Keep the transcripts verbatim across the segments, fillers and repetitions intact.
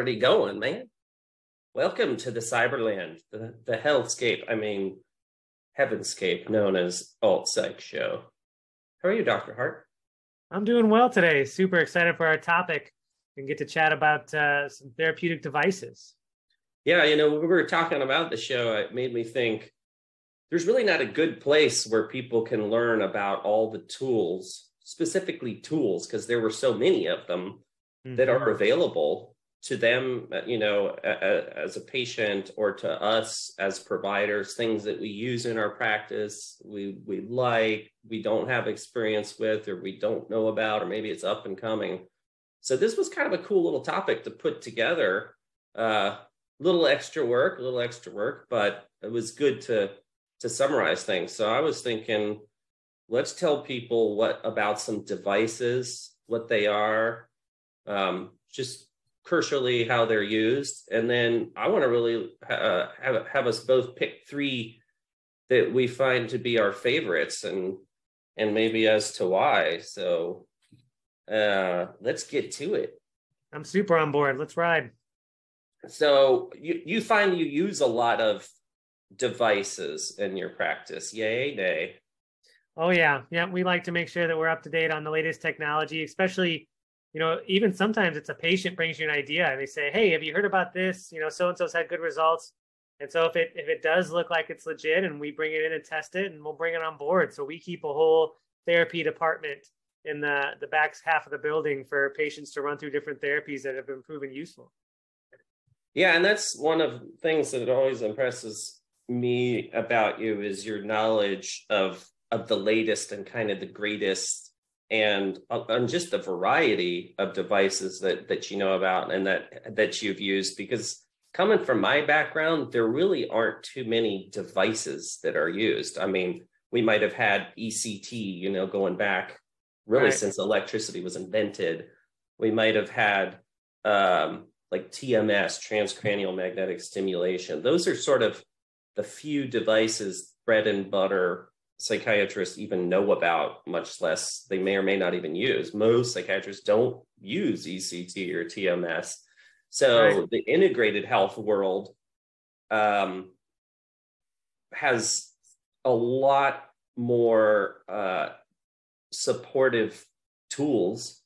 already going, man. Welcome to the Cyberland, the, the Healthscape, I mean, Heavenscape, known as Alt Psych Show. How are you, Doctor Hart? I'm doing well today. Super excited for our topic and get to chat about uh, some therapeutic devices. Yeah, you know, when we were talking about the show, it made me think there's really not a good place where people can learn about all the tools, specifically tools, because there were so many of them mm-hmm. that are available to them, you know, a, a, as a patient, or to us as providers, things that we use in our practice, we we like, we don't have experience with, or we don't know about, or maybe it's up and coming. So this was kind of a cool little topic to put together. Uh, little extra work, a little extra work, but it was good to to summarize things. So I was thinking, let's tell people what about some devices, what they are, um, just crucially how they're used. And then I want to really uh, have, have us both pick three that we find to be our favorites, and and maybe as to why. So uh, let's get to it. I'm super on board. Let's ride. So you, you find you use a lot of devices in your practice, yay, nay? Oh, yeah. Yeah, we like to make sure that we're up to date on the latest technology, especially, you know, even sometimes it's a patient brings you an idea and they say, hey, have you heard about this? You know, so-and-so's had good results. And so if it if it does look like it's legit, and we bring it in and test it, and we'll bring it on board. So we keep a whole therapy department in the, the back half of the building for patients to run through different therapies that have been proven useful. Yeah, and that's one of the things that always impresses me about you is your knowledge of of the latest and kind of the greatest, and on just the variety of devices that that you know about and that that you've used. Because coming from my background, there really aren't too many devices that are used. I mean, we might have had E C T, you know, going back really right. since electricity was invented. We might have had um, like T M S, transcranial magnetic stimulation. Those are sort of the few devices bread and butter psychiatrists even know about, much less they may or may not even use. Most psychiatrists don't use E C T or T M S. So right. the integrated health world um, has a lot more uh, supportive tools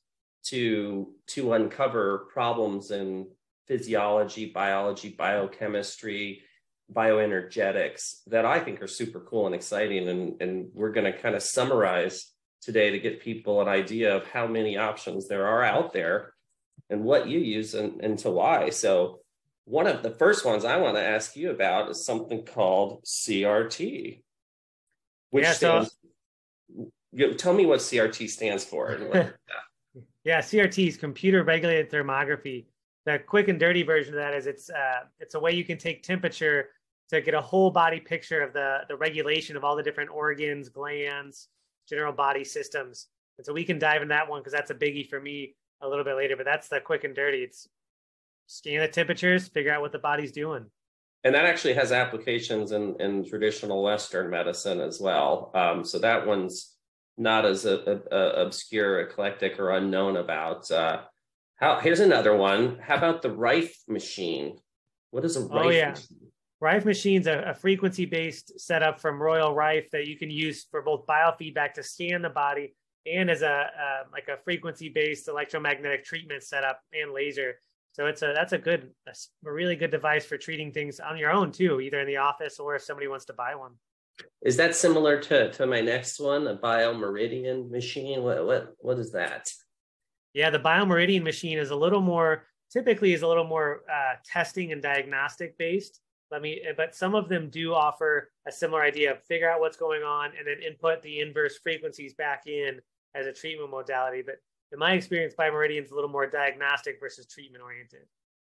to to uncover problems in physiology, biology, biochemistry, bioenergetics that I think are super cool and exciting. And, and we're going to kind of summarize today to get people an idea of how many options there are out there and what you use and, and to why. So one of the first ones I want to ask you about is something called C R T, which yeah, stands, so... you, tell me what C R T stands for. And what, yeah. yeah, C R T is computer regulated thermography. The quick and dirty version of that is it's uh, it's a way you can take temperature to get a whole body picture of the, the regulation of all the different organs, glands, general body systems. And so we can dive into that one because that's a biggie for me a little bit later, but that's the quick and dirty. It's scan the temperatures, figure out what the body's doing. And that actually has applications in, in traditional Western medicine as well. Um, so that one's not as a, a, a obscure, eclectic, or unknown about. Uh, how, here's another one. How about the Rife machine? What is a Rife oh, yeah. machine? Rife machine's a, a frequency-based setup from Royal Rife that you can use for both biofeedback to scan the body and as a uh, like a frequency-based electromagnetic treatment setup and laser. So it's a that's a good, a, a really good device for treating things on your own too, either in the office or if somebody wants to buy one. Is that similar to, to my next one, a BioMeridian machine? What what what is that? Yeah, the BioMeridian machine is a little more, typically is a little more uh, testing and diagnostic based. Let me, but some of them do offer a similar idea of figure out what's going on and then input the inverse frequencies back in as a treatment modality. But in my experience, BioMeridian is a little more diagnostic versus treatment oriented.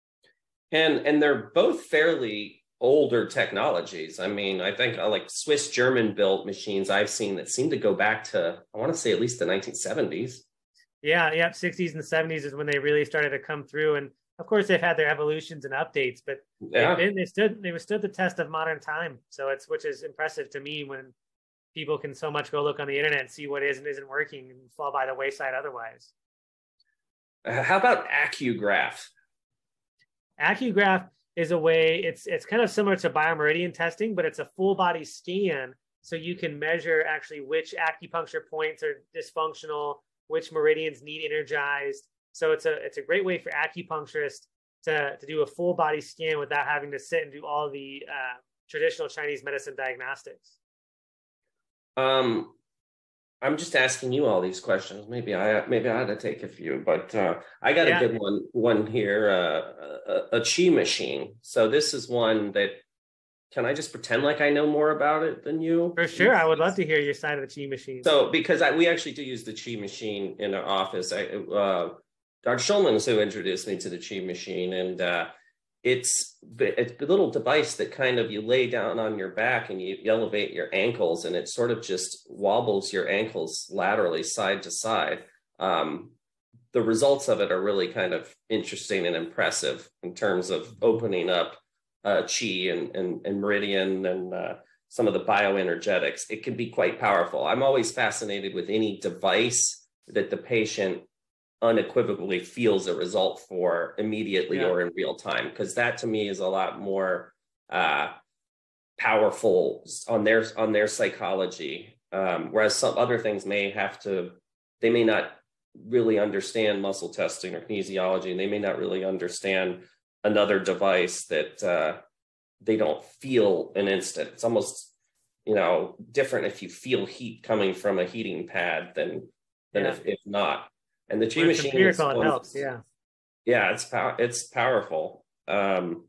And and they're both fairly older technologies. I mean, I think uh, like Swiss German built machines I've seen that seem to go back to, I want to say at least the nineteen seventies. Yeah, yeah, sixties and seventies is when they really started to come through. And of course, they've had their evolutions and updates, but yeah. they've been, they stood they stood the test of modern time. So it's which is impressive to me when people can so much go look on the internet and see what is and isn't working and fall by the wayside otherwise. Uh, how about Accugraph? AccuGraph is a way, it's it's kind of similar to biomeridian testing, but it's a full body scan. So you can measure actually which acupuncture points are dysfunctional, which meridians need energized. So it's a it's a great way for acupuncturists to, to do a full body scan without having to sit and do all the uh, traditional Chinese medicine diagnostics. Um, I'm just asking you all these questions. Maybe I maybe I ought to take a few, but uh, I got yeah. a good one one here. Uh, a, a Qi machine. So this is one that, can I just pretend like I know more about it than you? For sure, I would love to hear your side of the Qi machine. So because I, we actually do use the Qi machine in our office. I, uh, Doctor Schulman is who introduced me to the Qi machine, and uh, it's it's a little device that kind of you lay down on your back and you elevate your ankles, and it sort of just wobbles your ankles laterally side to side. Um, the results of it are really kind of interesting and impressive in terms of opening up uh, Qi and, and, and meridian and uh, some of the bioenergetics. It can be quite powerful. I'm always fascinated with any device that the patient unequivocally feels a result for immediately yeah. or in real time, because that to me is a lot more uh, powerful on their on their psychology. Um, whereas some other things may have to, they may not really understand muscle testing or kinesiology, and they may not really understand another device that uh, they don't feel an instant. It's almost, you know, different if you feel heat coming from a heating pad than than yeah. if, if not. And the Qi machine is it helps, yeah. Yeah, it's pow- it's powerful. Um,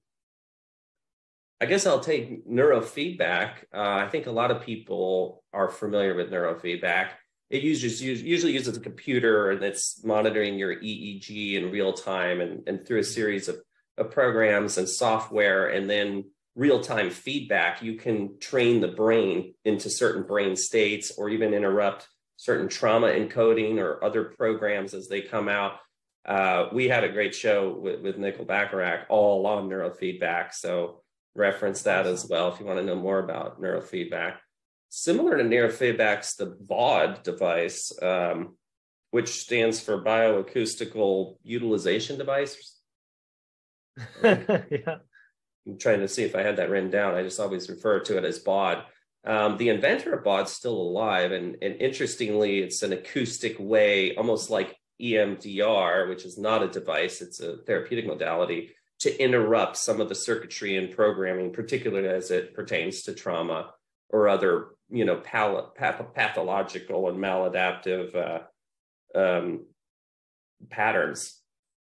I guess I'll take neurofeedback. Uh, I think a lot of people are familiar with neurofeedback. It usually usually uses a computer and it's monitoring your E E G in real time, and, and through a series of, of programs and software, and then real-time feedback, you can train the brain into certain brain states or even interrupt certain trauma encoding or other programs as they come out. Uh, we had a great show with, with Nicole Bacharach all on neurofeedback. So reference that as well if you want to know more about neurofeedback. Similar to neurofeedback's the B O D device, um, which stands for Bioacoustical Utilization Device. yeah. I'm trying to see if I had that written down. I just always refer to it as B O D. Um, the inventor of B O D is still alive, and, and interestingly, it's an acoustic way, almost like E M D R, which is not a device, it's a therapeutic modality, to interrupt some of the circuitry and programming, particularly as it pertains to trauma or other, you know, pal- path- pathological and maladaptive uh, um, patterns.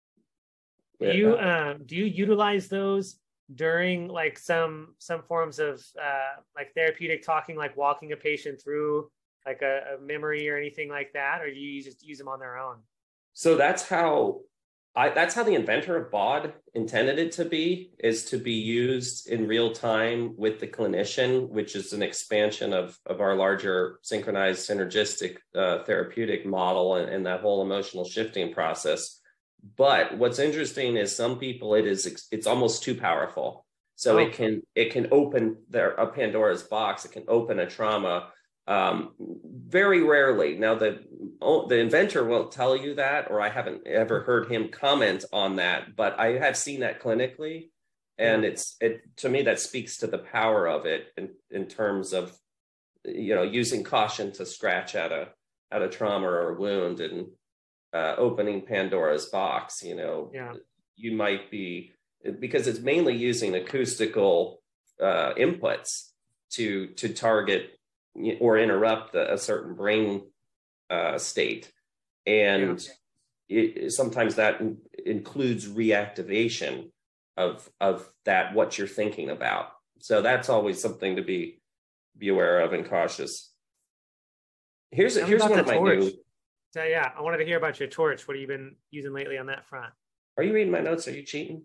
Do you uh, do you utilize those during like some some forms of uh, like therapeutic talking, like walking a patient through like a, a memory or anything like that, or do you just use them on their own? So that's how I that's how the inventor of B O D intended it to be, is to be used in real time with the clinician, which is an expansion of of our larger synchronized synergistic uh, therapeutic model and, and that whole emotional shifting process. But what's interesting is some people, it is it's almost too powerful. So oh. it can it can open their a Pandora's box. It can open a trauma. Um, very rarely. Now, the oh, the inventor won't tell you that, or I haven't ever heard him comment on that. But I have seen that clinically, and yeah. it's it to me that speaks to the power of it in in terms of, you know, using caution to scratch at a at a trauma or a wound and uh, opening Pandora's box. You know, yeah. you might be, because it's mainly using acoustical uh, inputs to to target or interrupt a, a certain brain uh, state. And yeah. it, sometimes that in, includes reactivation of, of that, what you're thinking about. So that's always something to be, be aware of and cautious. Here's, Tell here's one of my torch. new... So yeah, I wanted to hear about your torch. What have you been using lately on that front? Are you reading my notes? Are you cheating?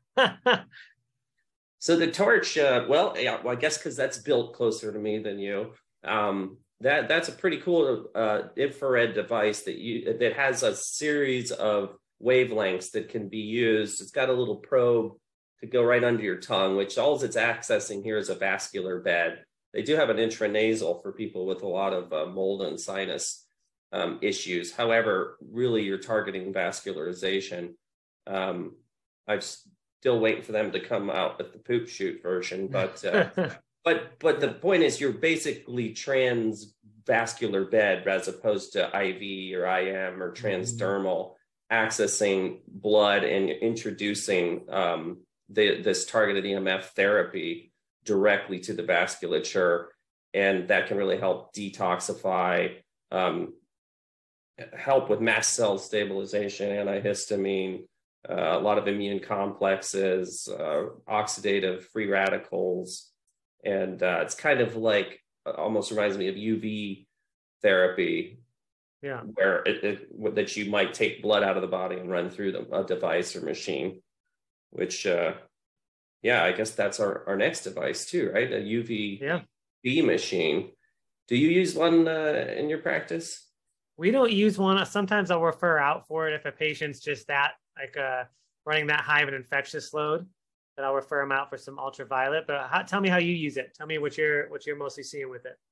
So the torch, uh, well, yeah, well, I guess because that's built closer to me than you. Um, that that's a pretty cool uh, infrared device that you that has a series of wavelengths that can be used. It's got a little probe to go right under your tongue, which all it's accessing here is a vascular bed. They do have an intranasal for people with a lot of uh, mold and sinus um, issues. However, really you're targeting vascularization. Um, I've still waiting for them to come out with the poop shoot version. But uh, but but the point is, you're basically transvascular bed as opposed to I V or I M or transdermal, accessing blood and introducing um, the, this targeted E M F therapy directly to the vasculature, and that can really help detoxify, um, help with mast cell stabilization, antihistamine, uh, a lot of immune complexes, uh, oxidative free radicals, and uh, it's kind of like, almost reminds me of U V therapy, yeah, where it, it, that you might take blood out of the body and run through the, a device or machine, which, uh, yeah, I guess that's our, our next device too, right? A U V yeah. B machine. Do you use one uh, in your practice? We don't use one. Sometimes I'll refer out for it if a patient's just that, like uh, running that high of an infectious load, then I'll refer them out for some ultraviolet. But how, tell me how you use it. Tell me what you're what you're mostly seeing with it.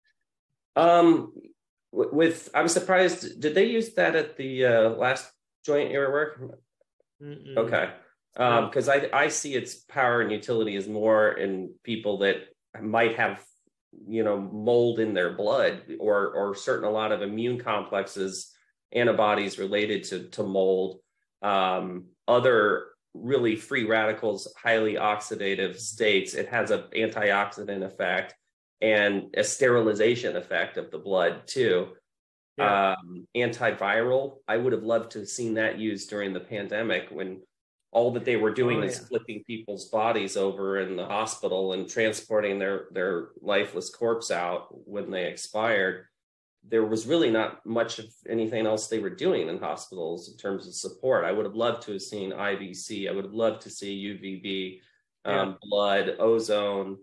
Um, with I'm surprised. Did they use that at the uh, last joint you were working? Mm-mm. Okay, because um, I I see its power and utility is more in people that might have, you know, mold in their blood, or or certain a lot of immune complexes, antibodies related to to mold, um, other really free radicals, highly oxidative states. It has an antioxidant effect and a sterilization effect of the blood too. Yeah. Um, antiviral. I would have loved to have seen that used during the pandemic, when all that they were doing oh, is yeah. flipping people's bodies over in the hospital and transporting their, their lifeless corpse out when they expired. There was really not much of anything else they were doing in hospitals in terms of support. I would have loved to have seen I V C. I would have loved to see U V B, um, yeah. blood, ozone.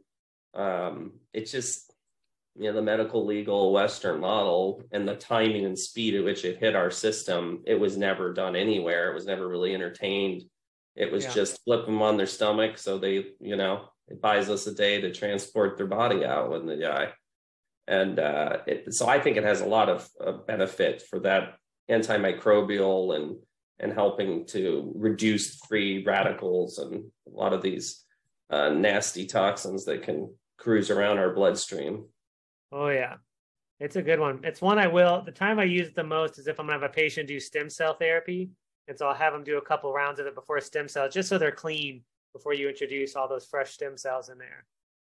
Um, it's just, you know, the medical legal Western model and the timing and speed at which it hit our system. It was never done anywhere. It was never really entertained. It was yeah. just flip them on their stomach. So they, you know, it buys us a day to transport their body out when they die. And uh, it, so I think it has a lot of uh, benefit for that antimicrobial and and helping to reduce free radicals and a lot of these uh, nasty toxins that can cruise around our bloodstream. Oh, yeah. It's a good one. It's one I will. The time I use it the most is if I'm going to have a patient do stem cell therapy. And so I'll have them do a couple rounds of it before stem cells, just so they're clean before you introduce all those fresh stem cells in there.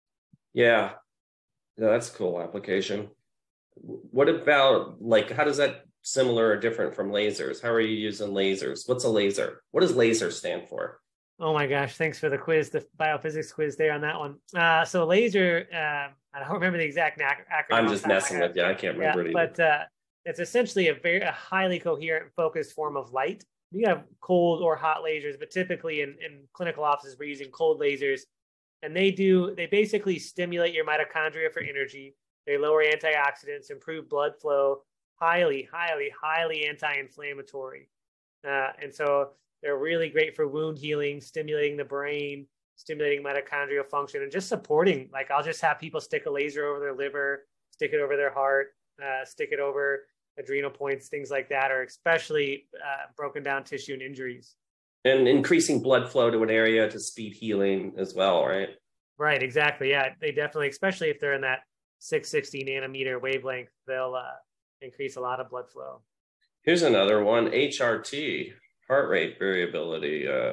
Yeah. Yeah, that's a cool application. What about, like, how does that similar or different from lasers? How are you using lasers? What's a laser? What does laser stand for? Oh my gosh, thanks for the quiz, the biophysics quiz there on that one. Uh, so laser, uh, I don't remember the exact acronym. I'm just messing with you. I can't remember yeah, it either. But uh, it's essentially a very a highly coherent and focused form of light. You have cold or hot lasers, but typically in, in clinical offices, we're using cold lasers. And they do, they basically stimulate your mitochondria for energy. They lower antioxidants, improve blood flow, highly, highly, highly anti-inflammatory. Uh, and so they're really great for wound healing, stimulating the brain, stimulating mitochondrial function, and just supporting. Like, I'll just have people stick a laser over their liver, stick it over their heart, uh, stick it over adrenal points, things like that, or especially uh, broken down tissue and injuries. And increasing blood flow to an area to speed healing as well, right? Right, exactly. Yeah, they definitely, especially if they're in that six sixty nanometer wavelength, they'll uh, increase a lot of blood flow. Here's another one, H R T, heart rate variability. Uh,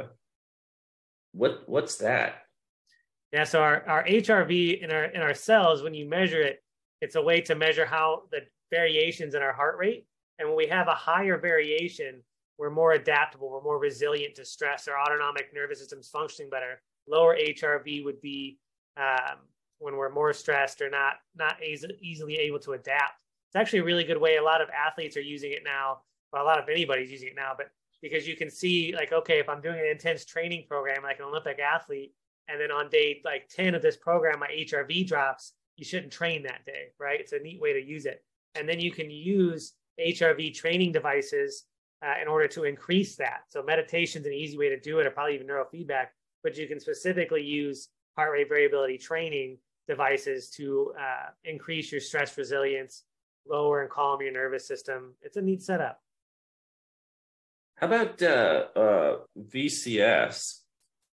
what what's that? Yeah, so our, our H R V in our in our cells, when you measure it, it's a way to measure how the variations in our heart rate. And when we have a higher variation, we're more adaptable, we're more resilient to stress, our autonomic nervous system's functioning better. Lower H R V would be um, when we're more stressed or not not easy, easily able to adapt. It's actually a really good way. A lot of athletes are using it now. Well, a lot of anybody's using it now, but because you can see, like, okay, if I'm doing an intense training program, like an Olympic athlete, and then on day like ten of this program, my H R V drops, you shouldn't train that day, right? It's a neat way to use it. And then you can use H R V training devices uh, in order to increase that. So meditation's an easy way to do it, or probably even neurofeedback, but you can specifically use heart rate variability training devices to uh, increase your stress resilience, lower and calm your nervous system. It's a neat setup. How about uh, uh, V C S?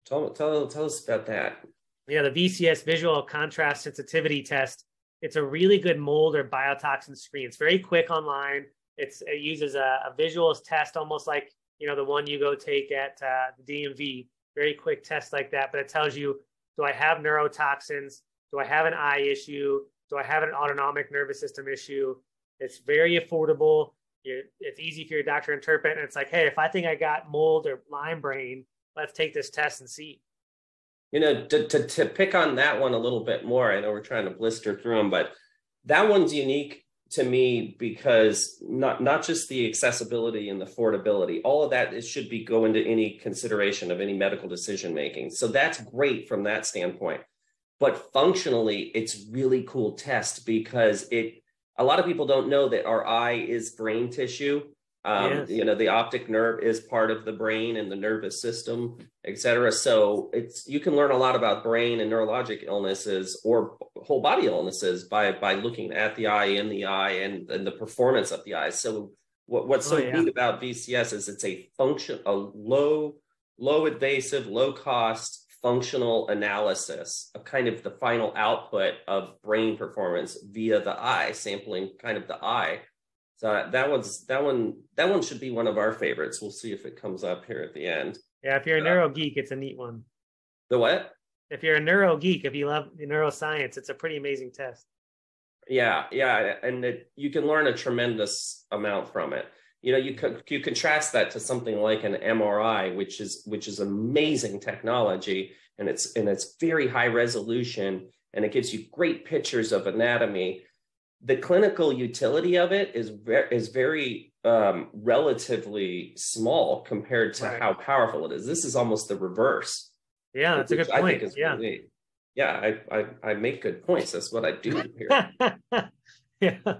Tell, tell, tell us about that. Yeah, the V C S visual contrast sensitivity test. It's a really good mold or biotoxin screen. It's very quick online. It's, it uses a, a visuals test, almost like, you know, the one you go take at uh, the D M V. Very quick test like that, but it tells you, do I have neurotoxins? Do I have an eye issue? Do I have an autonomic nervous system issue? It's very affordable. It's easy for your doctor to interpret. And it's like, hey, if I think I got mold or Lyme brain, let's take this test and see. You know, to, to, to pick on that one a little bit more, I know we're trying to blister through them, but that one's unique to me because not, not just the accessibility and the affordability, all of that, it should be go into any consideration of any medical decision making. So that's great from that standpoint. But functionally, it's really cool test because it, a lot of people don't know that our eye is brain tissue. Um, yes. You know, the optic nerve is part of the brain and the nervous system, et cetera. So it's, you can learn a lot about brain and neurologic illnesses or whole body illnesses by, by looking at the eye, in the eye, and, and the performance of the eye. So what, what's so oh, yeah. neat about V C S is it's a function, a low, low invasive, low cost functional analysis of kind of the final output of brain performance via the eye, sampling kind of the eye. So that one's that one that one should be one of our favorites. We'll see if it comes up here at the end. Yeah, if you're a neuro geek, it's a neat one. The what? If you're a neuro geek, if you love neuroscience, it's a pretty amazing test. Yeah, yeah, and it, you can learn a tremendous amount from it. You know, you you contrast that to something like an M R I, which is which is amazing technology, and it's and it's very high resolution, and it gives you great pictures of anatomy. The clinical utility of it is very, is very um, relatively small compared to right. how powerful it is. This is almost the reverse. Yeah, that's a good point. I think is yeah, really, yeah, I, I I make good points. That's what I do here. yeah, oh,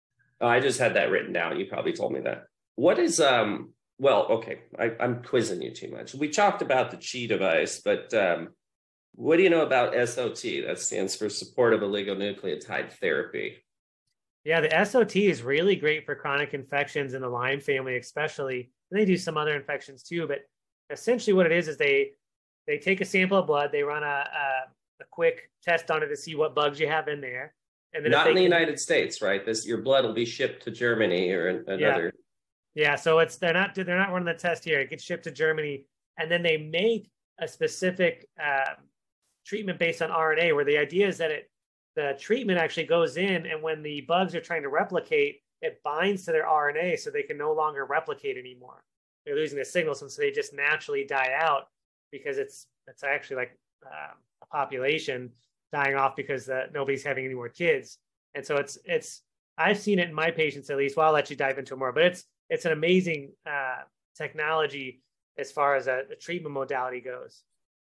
I just had that written down. You probably told me that. What is um? Well, okay, I, I'm quizzing you too much. We talked about the Qi device, but um, what do you know about S O T? That stands for supportive oligonucleotide therapy. Yeah, the S O T is really great for chronic infections in the Lyme family, especially. And they do some other infections too, but essentially what it is is they they take a sample of blood, they run a a, a quick test on it to see what bugs you have in there. And then not in the can, United States, right? This your blood will be shipped to Germany or another. Yeah. yeah, so it's they're not they're not running the test here. It gets shipped to Germany, and then they make a specific uh, treatment based on R N A, where the idea is that it the treatment actually goes in, and when the bugs are trying to replicate, it binds to their R N A so they can no longer replicate anymore. They're losing the signals, and so they just naturally die out because it's it's actually like uh, a population dying off because uh, nobody's having any more kids. And so it's it's I've seen it in my patients at least. Well, I'll let you dive into it more, but it's it's an amazing uh, technology as far as a, a treatment modality goes.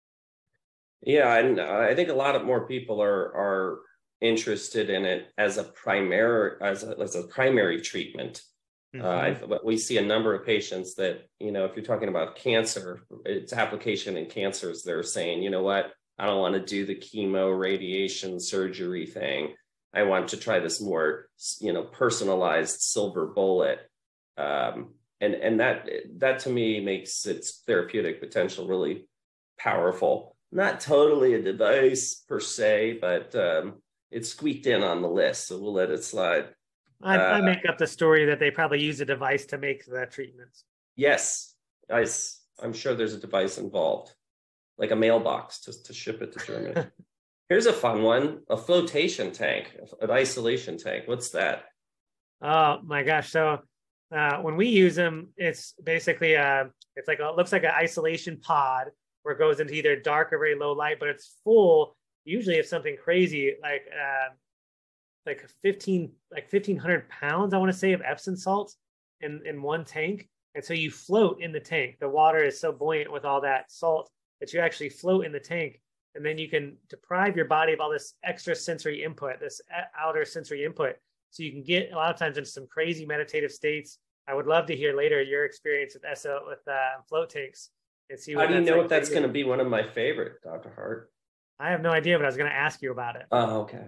Yeah, and I think a lot of more people are are interested in it as a primary as a, as a primary treatment. Mm-hmm. Uh, we see a number of patients that, you know, if you're talking about cancer, its application in cancers, they're saying, you know what, I don't want to do the chemo, radiation, surgery thing. I want to try this more, you know, personalized silver bullet. Um, and and that that to me makes its therapeutic potential really powerful. Not totally a device per se, but um, it's squeaked in on the list, so we'll let it slide. I, uh, I make up the story that they probably use a device to make the treatments. Yes, I, I'm sure there's a device involved, like a mailbox to, to ship it to Germany. Here's a fun one, a flotation tank, an isolation tank. What's that? Oh my gosh. So uh, when we use them, it's basically, a, it's like, a, it looks like an isolation pod where it goes into either dark or very low light, but it's full usually of something crazy, like uh, like fifteen, like fifteen hundred pounds, I want to say, of Epsom salts in, in one tank. And so you float in the tank. The water is so buoyant with all that salt that you actually float in the tank. And then you can deprive your body of all this extra sensory input, this outer sensory input. So you can get a lot of times into some crazy meditative states. I would love to hear later your experience with S O with uh, float tanks and see what How do you know like if that's going to be one of my favorite, Doctor Hart? I have no idea, but I was going to ask you about it. Oh, okay.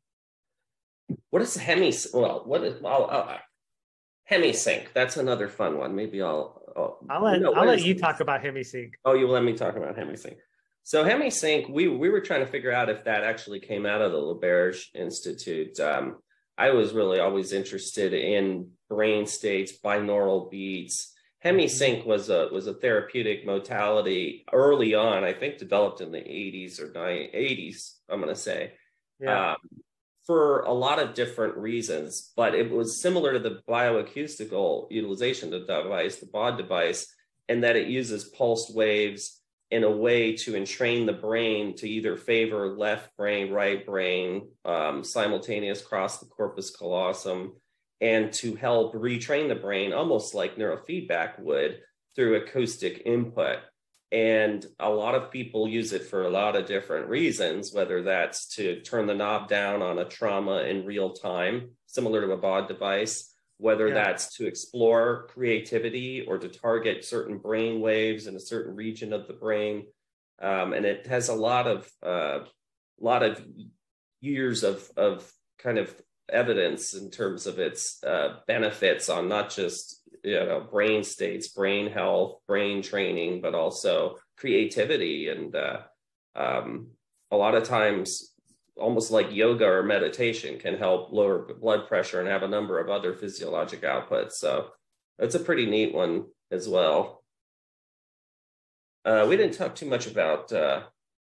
What is hemi? Well, what is well, uh, HemiSync? That's another fun one. Maybe I'll. I'll, I'll let no, I'll let you talk about HemiSync. Oh, you let me talk about HemiSync. So HemiSync, we we were trying to figure out if that actually came out of the LaBerge Institute. Um, I was really always interested in brain states, binaural beats. HemiSync was a was a therapeutic modality early on, I think developed in the eighties or eighties, I'm going to say, yeah. um, for a lot of different reasons. But it was similar to the bioacoustical utilization of the device, the B O D device, in that it uses pulsed waves in a way to entrain the brain to either favor left brain, right brain, um, simultaneous across the corpus callosum, and to help retrain the brain, almost like neurofeedback would, through acoustic input. And a lot of people use it for a lot of different reasons, whether that's to turn the knob down on a trauma in real time, similar to a B O D device, whether yeah. that's to explore creativity or to target certain brain waves in a certain region of the brain. Um, and it has a lot of uh, lot of years of, of kind of evidence in terms of its uh, benefits on not just, you know, brain states, brain health, brain training, but also creativity. And uh, um, a lot of times, almost like yoga or meditation, can help lower blood pressure and have a number of other physiologic outputs. So it's a pretty neat one as well. Uh, we didn't talk too much about uh,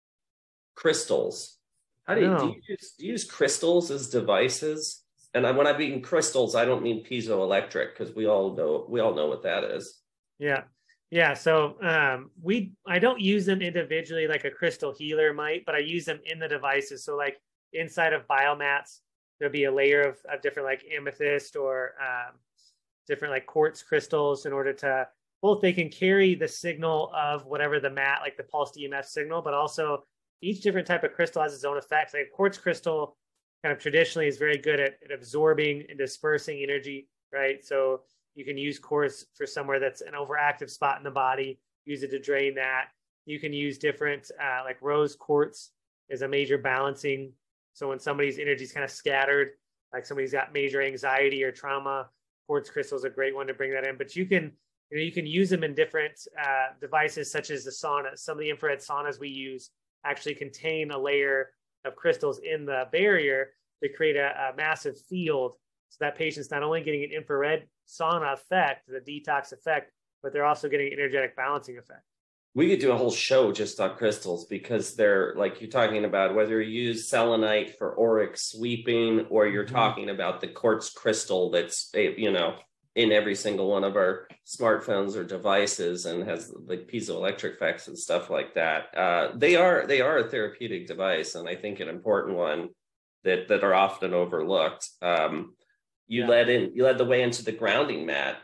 crystals. How do you, no. do you use do you use crystals as devices? And I, when I mean crystals, I don't mean piezoelectric, because we all know we all know what that is. Yeah, yeah. So um, we I don't use them individually like a crystal healer might, but I use them in the devices. So like inside of biomats, there'll be a layer of, of different like amethyst or um, different like quartz crystals, in order to both they can carry the signal of whatever the mat, like the pulsed E M F signal, but also each different type of crystal has its own effects. Like quartz crystal kind of traditionally is very good at, at absorbing and dispersing energy, right? So you can use quartz for somewhere that's an overactive spot in the body, use it to drain that. You can use different, uh, like rose quartz is a major balancing. So when somebody's energy is kind of scattered, like somebody's got major anxiety or trauma, quartz crystal is a great one to bring that in. But you can, you know, you can use them in different uh, devices, such as the saunas. Some of the infrared saunas we use actually contain a layer of crystals in the barrier to create a, a massive field, so that patient's not only getting an infrared sauna effect, the detox effect, but they're also getting an energetic balancing effect. We could do a whole show just on crystals, because they're, like you're talking about, whether you use selenite for auric sweeping, or you're mm-hmm. talking about the quartz crystal that's, you know, in every single one of our smartphones or devices and has like piezoelectric effects and stuff like that. Uh, they are they are a therapeutic device, and I think an important one that that are often overlooked. Um, you yeah. led in you led the way into the grounding mat.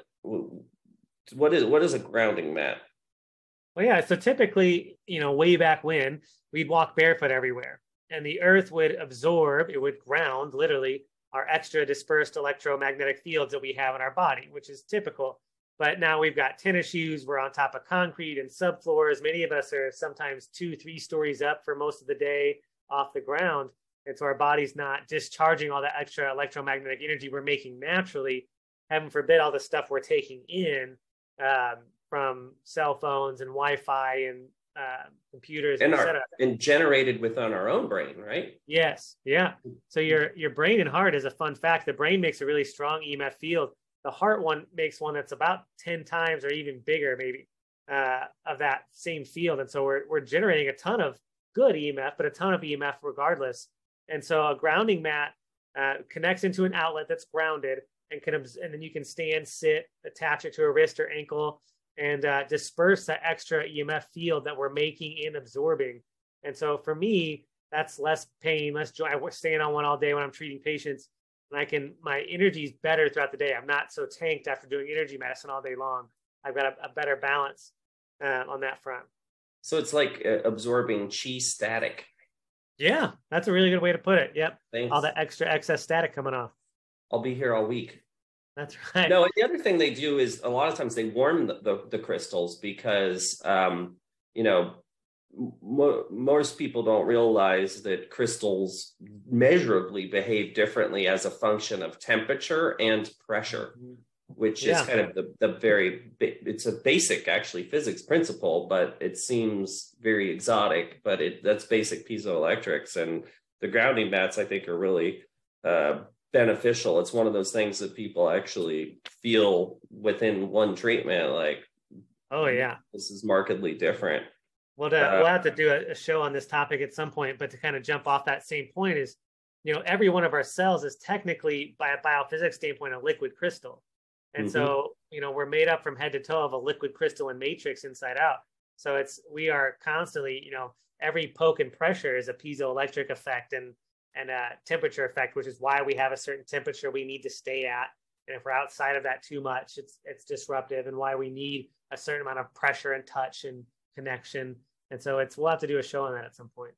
What is what is a grounding mat? Well, yeah. So typically, you know, way back when, we'd walk barefoot everywhere, and the earth would absorb, it would ground literally our extra dispersed electromagnetic fields that we have in our body, which is typical. But now we've got tennis shoes, we're on top of concrete and subfloors. Many of us are sometimes two, three stories up for most of the day off the ground. And so our body's not discharging all that extra electromagnetic energy we're making naturally. Heaven forbid all the stuff we're taking in um, from cell phones and Wi-Fi and uh, computers, and, our, and generated within our own brain, right? Yes, yeah. So your your brain and heart is a fun fact. The brain makes a really strong E M F field. The heart one makes one that's about ten times or even bigger, maybe, uh, of that same field. And so we're we're generating a ton of good E M F, but a ton of E M F regardless. And so a grounding mat uh, connects into an outlet that's grounded, and can and then you can stand, sit, attach it to a wrist or ankle, and uh, disperse that extra E M F field that we're making and absorbing. And so for me, that's less pain, less joy. I stand on one all day when I'm treating patients, and I can, my energy is better throughout the day. I'm not so tanked after doing energy medicine all day long. I've got a, a better balance uh, on that front. So it's like uh, absorbing chi static. Yeah, that's a really good way to put it. Yep. Thanks. All the extra excess static coming off. I'll be here all week. That's right. No, the other thing they do is a lot of times they warm the, the, the crystals because, um, you know, mo- most people don't realize that crystals measurably behave differently as a function of temperature and pressure. which is Yeah. kind of the, the very, it's a basic actually physics principle, but it seems very exotic, but it that's basic piezoelectrics. And the grounding mats, I think, are really uh, beneficial. It's one of those things that people actually feel within one treatment, like, Oh yeah. this is markedly different. Well, to, Uh, we'll have to do a, a show on this topic at some point, but to kind of jump off that same point is, you know, every one of our cells is technically, by a biophysics standpoint, a liquid crystal. And mm-hmm. so, you know, we're made up from head to toe of a liquid crystalline matrix inside out. So it's, we are constantly, you know, every poke and pressure is a piezoelectric effect and, and a temperature effect, which is why we have a certain temperature we need to stay at. And if we're outside of that too much, it's, it's disruptive, and why we need a certain amount of pressure and touch and connection. And so it's, we'll have to do a show on that at some point.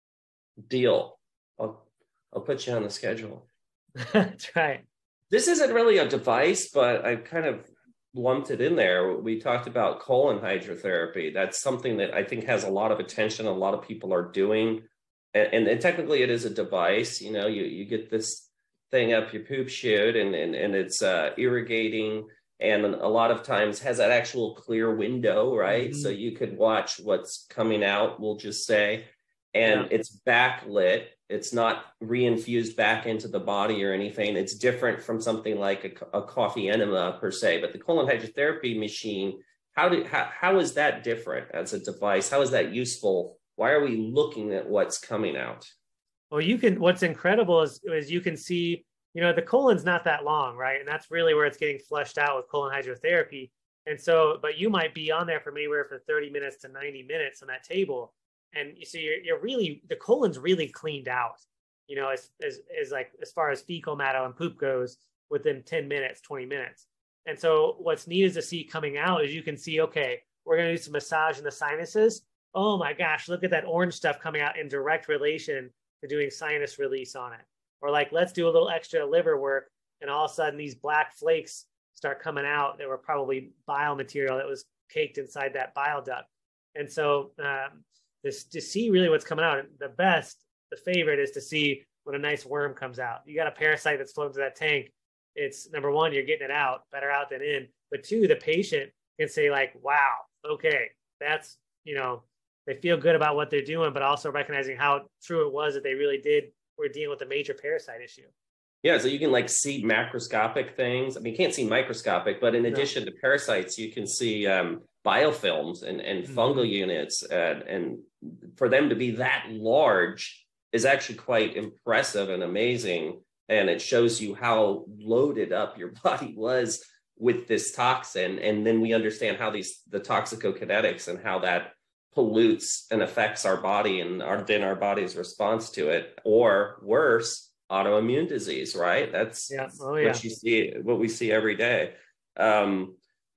Deal. I'll, I'll put you on the schedule. That's right. This isn't really a device, but I kind of lumped it in there. We talked about colon hydrotherapy. That's something that I think has a lot of attention. A lot of people are doing. And, and, and technically it is a device. You know, you, you get this thing up your poop chute, and, and, and it's uh, irrigating, and a lot of times has that actual clear window, right? Mm-hmm. So you could watch what's coming out, we'll just say, and yeah. It's backlit. It's not reinfused back into the body or anything. It's different from something like a, a coffee enema per se. But the colon hydrotherapy machine, how do how, how is that different as a device? How is that useful? Why are we looking at what's coming out? Well, you can, what's incredible is, is you can see, you know, the colon's not that long, right? And that's really where it's getting flushed out with colon hydrotherapy. And so, but you might be on there from anywhere from thirty minutes to ninety minutes on that table. And you see, you're, you're really, the colon's really cleaned out, you know, as, as, as like, as far as fecal matter and poop goes, within ten minutes, twenty minutes. And so what's neat is to see coming out is you can see, okay, we're going to do some massage in the sinuses. Oh my gosh, look at that orange stuff coming out in direct relation to doing sinus release on it. Or like, let's do a little extra liver work, and all of a sudden these black flakes start coming out that were probably bile material that was caked inside that bile duct. And so um, this, to see really what's coming out, the best, the favorite is to see when a nice worm comes out. You got a parasite that's floating to that tank. It's, number one, you're getting it out, better out than in. But two, the patient can say like, wow, okay, that's, you know, they feel good about what they're doing, but also recognizing how true it was that they really did, were dealing with a major parasite issue. Yeah, so you can like see macroscopic things. I mean, you can't see microscopic, but in addition no. to parasites, you can see um, biofilms and, and mm-hmm. fungal units. And, and for them to be that large is actually quite impressive and amazing. And it shows you how loaded up your body was with this toxin. And then we understand how these, the toxicokinetics and how that pollutes and affects our body and our, then our body's response to it, or worse, autoimmune disease, right? That's yeah. Oh, yeah. what you see, what we see every day. Um,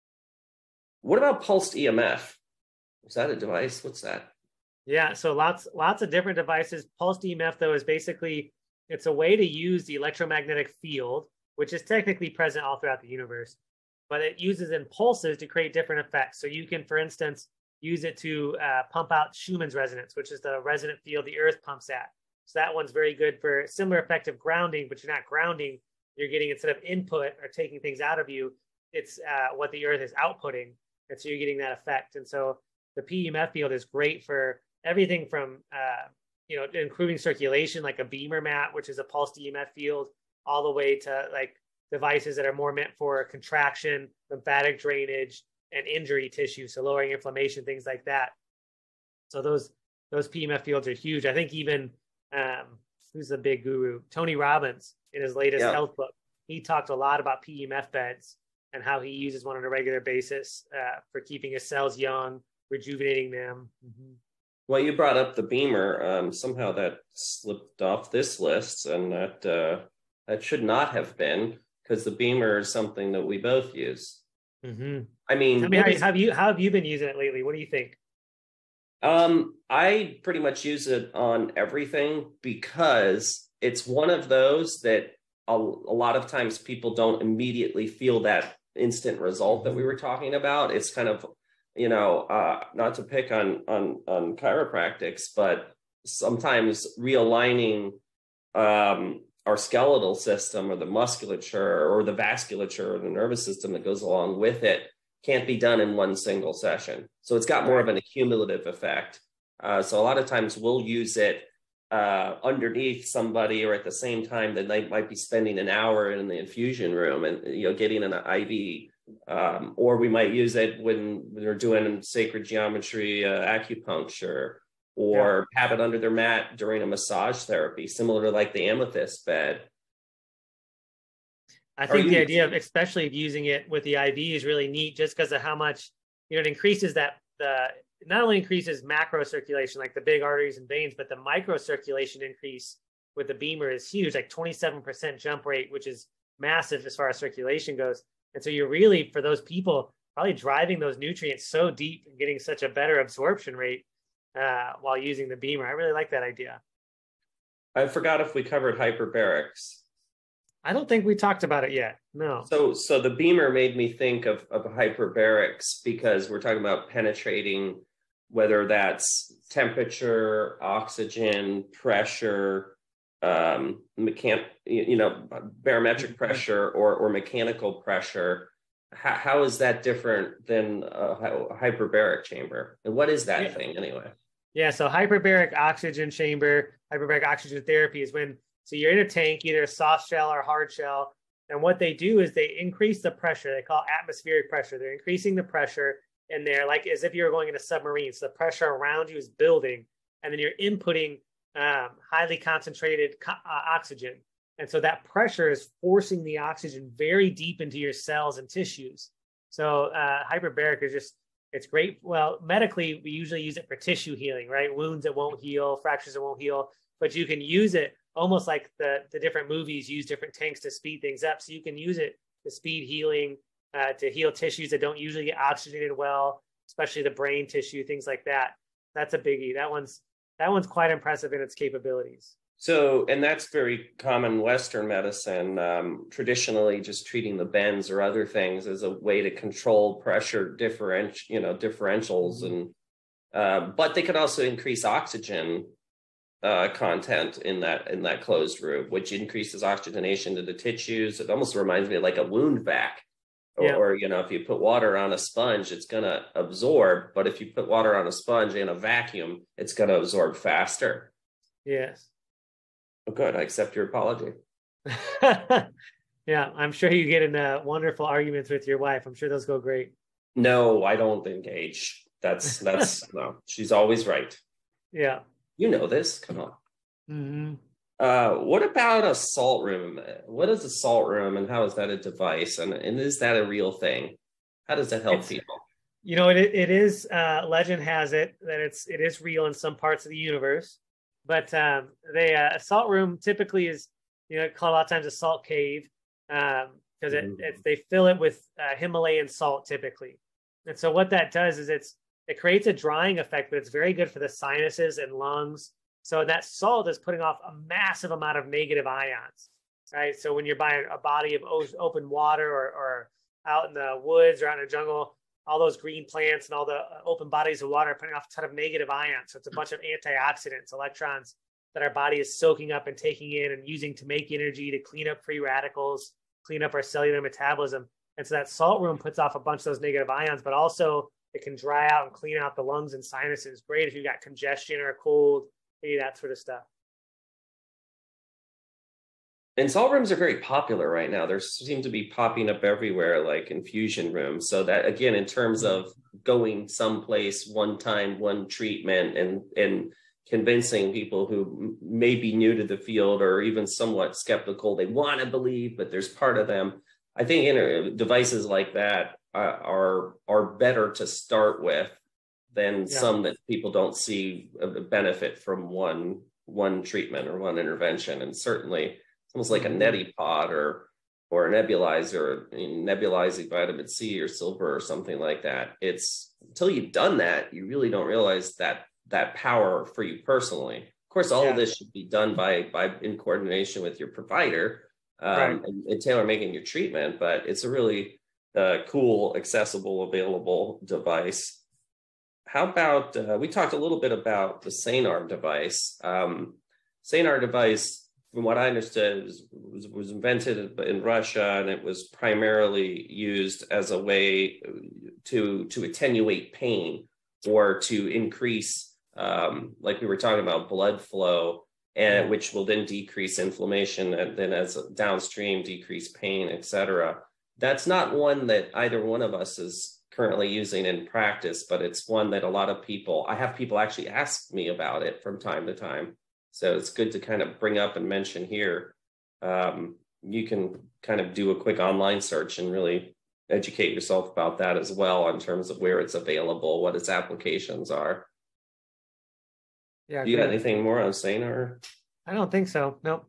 what about pulsed E M F? Is that a device? What's that? Yeah, so lots, lots of different devices. Pulsed E M F, though, is basically, it's a way to use the electromagnetic field, which is technically present all throughout the universe, but it uses impulses to create different effects. So you can, for instance, use it to uh, pump out Schumann's resonance, which is the resonant field the Earth pumps at. So that one's very good for similar effect of grounding, but you're not grounding. You're getting, instead of input or taking things out of you, it's uh, what the Earth is outputting. And so you're getting that effect. And so the P E M F field is great for everything from, uh, you know, improving circulation, like a Beamer mat, which is a pulsed E M F field, all the way to like devices that are more meant for contraction, lymphatic drainage, and injury tissue. So lowering inflammation, things like that. So those, those P E M F fields are huge. I think even, Um, who's the big guru? Tony Robbins, in his latest yeah. health book, he talked a lot about P E M F beds and how he uses one on a regular basis uh, for keeping his cells young, rejuvenating them. Mm-hmm. Well, you brought up the Beamer. Um, somehow that slipped off this list, and that uh, that should not have been, because the Beamer is something that we both use. Mm-hmm. I mean, I mean, how, is, have you how have you been using it lately? What do you think? Um, I pretty much use it on everything, because it's one of those that a, a lot of times people don't immediately feel that instant result that we were talking about. It's kind of, you know, uh, not to pick on, on, on chiropractics, but sometimes realigning um, our skeletal system or the musculature or the vasculature or the nervous system that goes along with it can't be done in one single session. So it's got more of an accumulative effect. Uh, so a lot of times we'll use it uh, underneath somebody, or at the same time that they might be spending an hour in the infusion room and, you know, getting an I V. Um, or we might use it when they're doing sacred geometry uh, acupuncture, or yeah. have it under their mat during a massage therapy, similar to like the amethyst bed. I think the idea of especially of using it with the I V is really neat, just because of how much, you know, it increases that, the not only increases macro circulation, like the big arteries and veins, but the micro circulation increase with the beamer is huge, like twenty-seven percent jump rate, which is massive as far as circulation goes. And so you're really, for those people, probably driving those nutrients so deep and getting such a better absorption rate uh, while using the beamer. I really like that idea. I forgot if we covered hyperbarics. I don't think we talked about it yet. No. So, so the beamer made me think of, of hyperbarics, because we're talking about penetrating, whether that's temperature, oxygen, pressure, um, mechan- you know, barometric pressure or, or mechanical pressure. How, how is that different than a hyperbaric chamber? And what is that yeah. thing anyway? Yeah. So hyperbaric oxygen chamber, hyperbaric oxygen therapy is when, so you're in a tank, either a soft shell or hard shell. And what they do is they increase the pressure. They call it atmospheric pressure. They're increasing the pressure in there, like as if you were going in a submarine. So the pressure around you is building, and then you're inputting um, highly concentrated co- uh, oxygen. And so that pressure is forcing the oxygen very deep into your cells and tissues. So uh, hyperbaric is just, it's great. Well, medically, we usually use it for tissue healing, right? Wounds that won't heal, fractures that won't heal, but you can use it almost like the, the different movies use different tanks to speed things up. So you can use it to speed healing, uh, to heal tissues that don't usually get oxygenated well, especially the brain tissue, things like that. That's a biggie. That one's, that one's quite impressive in its capabilities. So, and that's very common Western medicine, um, traditionally just treating the bends or other things as a way to control pressure differenti- you know, differentials. And, uh, but they could also increase oxygen uh, content in that, in that closed room, which increases oxygenation to the tissues. It almost reminds me of like a wound vac. Or, yeah. or, you know, if you put water on a sponge, it's going to absorb. But if you put water on a sponge in a vacuum, it's going to absorb faster. Yes. Oh, good. I accept your apology. Yeah, I'm sure you get in uh, wonderful arguments with your wife. I'm sure those go great. No, I don't engage. That's, that's, no, she's always right. Yeah. You know this. Come on. Mm-hmm. Uh, what about a salt room? What is a salt room, and how is that a device? And, and is that a real thing? How does it help it's, people? You know, it it is. Uh, legend has it that it's it is real in some parts of the universe, but um, they uh, a salt room typically is, you know, called a lot of times a salt cave because um, it, it they fill it with uh, Himalayan salt typically, and so what that does is it's it creates a drying effect, but it's very good for the sinuses and lungs. So that salt is putting off a massive amount of negative ions, right? So when you're buying a body of open water or, or out in the woods or out in the jungle, all those green plants and all the open bodies of water are putting off a ton of negative ions. So it's a bunch of antioxidants, electrons that our body is soaking up and taking in and using to make energy, to clean up free radicals, clean up our cellular metabolism. And so that salt room puts off a bunch of those negative ions, but also it can dry out and clean out the lungs and sinuses. Great if you've got congestion or a cold, that sort of stuff. And salt rooms are very popular right now. There seem to be popping up everywhere, like infusion rooms. So that, again, in terms of going someplace one time, one treatment, and and convincing people who may be new to the field or even somewhat skeptical, they want to believe, but there's part of them. I think inter- devices like that are, are are better to start with than yeah. some that people don't see a benefit from one one treatment or one intervention. And certainly it's almost like a neti pot or or a nebulizer, nebulizing vitamin C or silver or something like that. It's until you've done that, you really don't realize that that power for you personally. Of course, all yeah. of this should be done by by in coordination with your provider um, right. and, and tailor making your treatment. But it's a really uh, cool, accessible, available device. How about, uh, we talked a little bit about the Sanar device. Um, Sanar device from what I understood, it was, was, was invented in Russia, and it was primarily used as a way to to attenuate pain or to increase, um, like we were talking about, blood flow, and which will then decrease inflammation, and then as a downstream decrease pain, et cetera. That's not one that either one of us is currently using in practice, but it's one that a lot of people, I have people actually ask me about it from time to time. So it's good to kind of bring up and mention here. Um, you can kind of do a quick online search and really educate yourself about that as well in terms of where it's available, what its applications are. Yeah. Do you got anything more on Saner? I don't think so. Nope.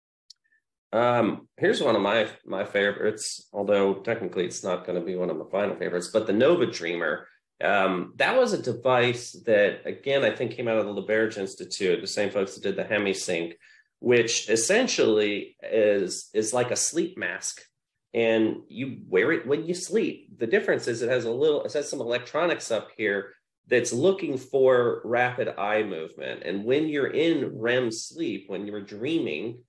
Um, here's one of my my favorites, although technically it's not going to be one of my final favorites, but the Nova Dreamer. Um, that was a device that, again, I think came out of the LaBerge Institute, the same folks that did the HemiSync, which essentially is, is like a sleep mask. And you wear it when you sleep. The difference is it has a little, it has some electronics up here that's looking for rapid eye movement. And when you're in R E M sleep, when you're dreaming,